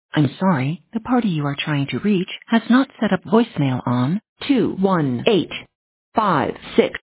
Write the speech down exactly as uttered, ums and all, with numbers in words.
I'm sorry, the party you are trying to reach has not set up voicemail on two one eight five six.